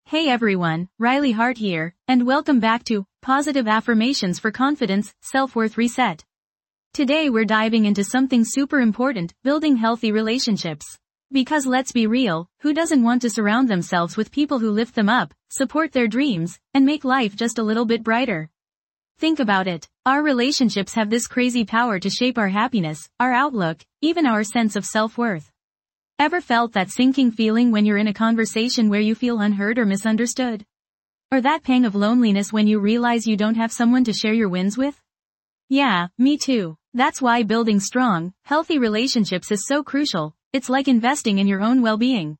Hey everyone, Riley Hart here, and welcome back to Positive Affirmations for Confidence, Self-Worth Reset. Today we're diving into something super important, building healthy relationships. Because let's be real, who doesn't want to surround themselves with people who lift them up, support their dreams, and make life just a little bit brighter? Think about it. Our relationships have this crazy power to shape our happiness, our outlook, even our sense of self-worth. Ever felt that sinking feeling when you're in a conversation where you feel unheard or misunderstood? Or that pang of loneliness when you realize you don't have someone to share your wins with? Yeah, me too. That's why building strong, healthy relationships is so crucial. It's like investing in your own well-being.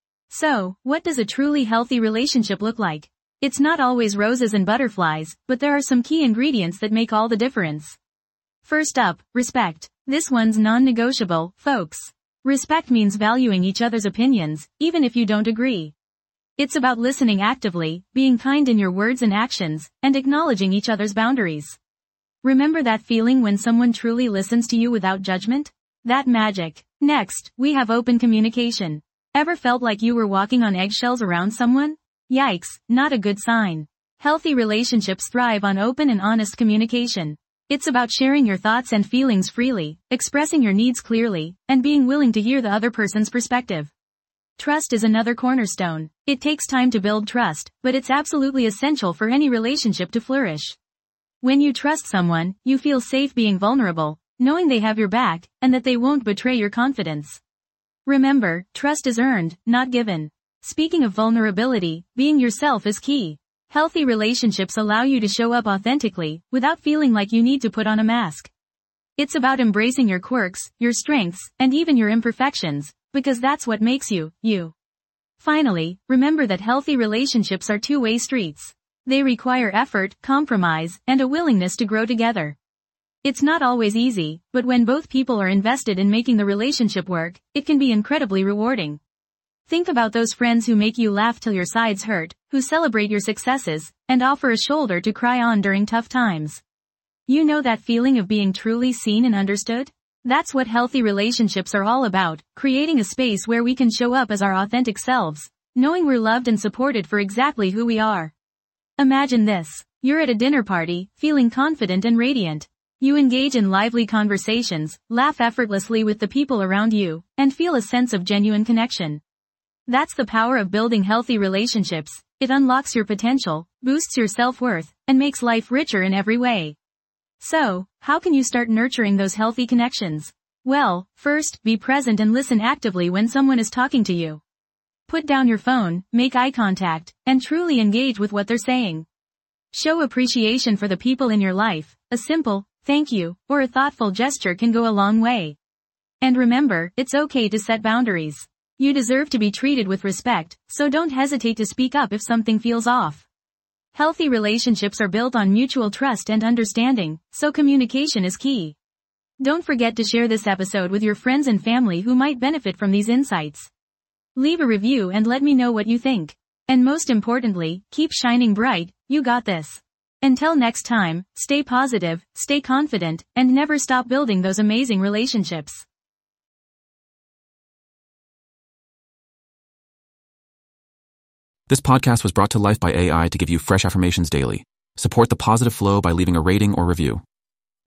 So, what does a truly healthy relationship look like? It's not always roses and butterflies, but there are some key ingredients that make all the difference. First up, respect. This one's non-negotiable, folks. Respect means valuing each other's opinions, even if you don't agree. It's about listening actively, being kind in your words and actions, and acknowledging each other's boundaries. Remember that feeling when someone truly listens to you without judgment? That magic. Next, we have open communication. Ever felt like you were walking on eggshells around someone? Yikes, not a good sign. Healthy relationships thrive on open and honest communication. It's about sharing your thoughts and feelings freely, expressing your needs clearly, and being willing to hear the other person's perspective. Trust is another cornerstone. It takes time to build trust, but it's absolutely essential for any relationship to flourish. When you trust someone, you feel safe being vulnerable, knowing they have your back, and that they won't betray your confidence. Remember, trust is earned, not given. Speaking of vulnerability, being yourself is key. Healthy relationships allow you to show up authentically, without feeling like you need to put on a mask. It's about embracing your quirks, your strengths, and even your imperfections, because that's what makes you, you. Finally, remember that healthy relationships are two-way streets. They require effort, compromise, and a willingness to grow together. It's not always easy, but when both people are invested in making the relationship work, it can be incredibly rewarding. Think about those friends who make you laugh till your sides hurt, who celebrate your successes, and offer a shoulder to cry on during tough times. You know that feeling of being truly seen and understood? That's what healthy relationships are all about, creating a space where we can show up as our authentic selves, knowing we're loved and supported for exactly who we are. Imagine this. You're at a dinner party, feeling confident and radiant. You engage in lively conversations, laugh effortlessly with the people around you, and feel a sense of genuine connection. That's the power of building healthy relationships. It unlocks your potential, boosts your self-worth, and makes life richer in every way. So, how can you start nurturing those healthy connections? Well, first, be present and listen actively when someone is talking to you. Put down your phone, make eye contact, and truly engage with what they're saying. Show appreciation for the people in your life. A simple, thank you, or a thoughtful gesture can go a long way. And remember, it's okay to set boundaries. You deserve to be treated with respect, so don't hesitate to speak up if something feels off. Healthy relationships are built on mutual trust and understanding, so communication is key. Don't forget to share this episode with your friends and family who might benefit from these insights. Leave a review and let me know what you think. And most importantly, keep shining bright, you got this. Until next time, stay positive, stay confident, and never stop building those amazing relationships. This podcast was brought to life by AI to give you fresh affirmations daily. Support the positive flow by leaving a rating or review.